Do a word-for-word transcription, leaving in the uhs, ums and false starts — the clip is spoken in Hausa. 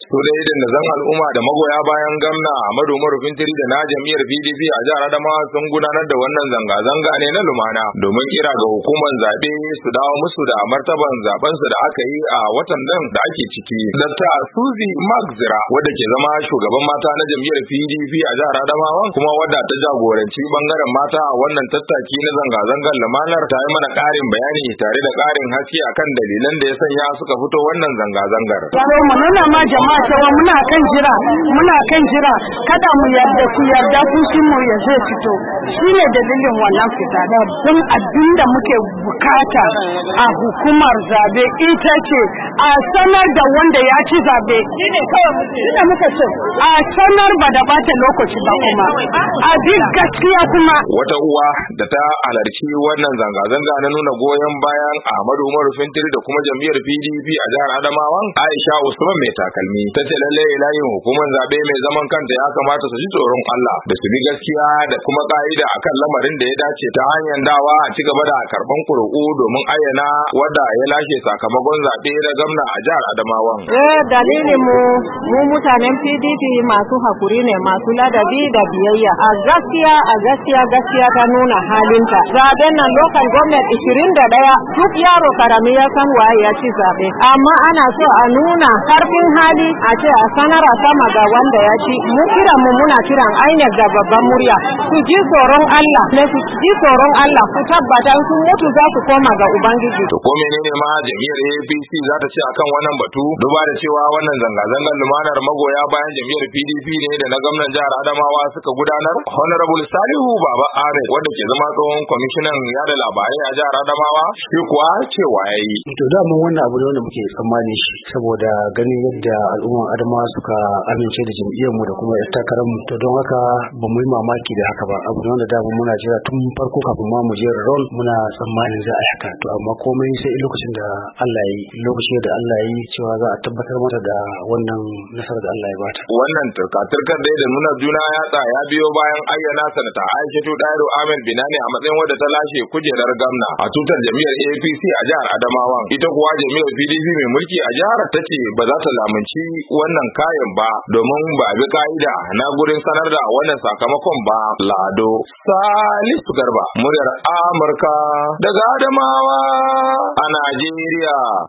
su dai da nazan al'umma da magoya bayan gamna Ahmadu Umaru Fintiri da na jam'iyyar P D P a jihar Adamawa sun gudanar da wannan zanga-zanga ne na lumana domin kira ga hukumar zabe su dawo musu da martaban zaben su da aka yi a watan nan da ake ciki. Dakta Suzy Magzira wadda ke zama shugaban mata na jam'iyyar P D P a jihar Adamawa kuma wadda ta jagoranci bangaren mata a wannan tattaki na zanga-zangar lumanar ta yi mana ƙarin bayani tare da ƙarin haske akan dalilan da ya sanya suka fito wannan zanga-zangar. Mu nuna ma jama'a cewa muna kan jira, muna kan jira kada mu yarda ku yarda kushin mu ya zai fito. Shine dalilin wannan fita da don abin da muke bukata a hukumar zabe ita ce a sanar da wanda ya ci zabe. Shine kawai shine muka ce a sanar ba da bata lokaci ba kuma. A duk gaskiya kuma wata uwa da ta halarci wannan zanga-zanga na nuna goyon bayan Ahmadu Umaru Fintiri da kuma jam'iyyar P D P a jihar Adamawa, Aisha Usman mai takalmi ta ce lalle layin hukumar zabe mai zaman kanta ya kamata su ji tsoron Allah da su bi gaskiya da kuma ka'ida akan lamarin da ya dace ta hanyar dawa a ci gaba da karban kuri'u domin ayyana wanda ya lashe sakamakon zabe na gwamna a jihar Adamawa. Eh dalilin mu mu mutanen P D P masu hakuri ne, masu ladabi da biyayya. A gaskiya a gaskiya gaskiya ta nuna halinta. Zaben nan local government ishirin da ɗaya duk yaro karami ya san waye ya ci zabe. Amma ana so a nuna karfin hali a ce a sanara sama ga wanda ya ci. Mu kiran mu muna kiran ainihin da babban murya. Su ji tsoron Allah, ne su ji tsoron Allah, ku tabbata sun mutu za su koma ga Ubangiji. To ko menene ma jam'iyyar A P C za ta ce akan wannan batu? Duba da cewa wannan zanga-zangar lumanar magoya bayan jam'iyyar P D P ne da na gwamnan jihar Adamawa suka gudanar. Honorable Salihu Baba Ahmed wanda ke zama tsohon kwamishinan yada labarai a jihar Adamawa shi kuwa cewa yayi. To da mun wannan abu ne wanda muke tsammani shi saboda ganin yadda al'umman Adamawa suka amince da jam'iyyar mu da kuma yar takarar mu. To don haka ba mu yi mamaki da haka ba. Abu ne wanda da mu muna jira tun farko kafin ma mu je rol muna tsammanin za a yi haka. To amma komai sai lokacin da Allah ya yi, lokacin da Allah ya yi cewa za a tabbatar mata da wannan nasarar da Allah ya bata. Wannan turka-turkar dai da nuna juna yatsa ya biyo bayan ayyana sanata Aishatu Dairo Ahmed Binani a matsayin wadda ta lashe kujerar gamna a tutar jam'iyyar A P C a jihar Adamawa. Ita kuwa jam'iyyar P D P mai mulki a jihar ta ce ba za ta lamunci wannan kayan ba domin ba a bi ka'ida na gurin sanar da wannan sakamakon ba. Lado Salisu Garba, muryar Amurka daga Adamawa a Najeriya.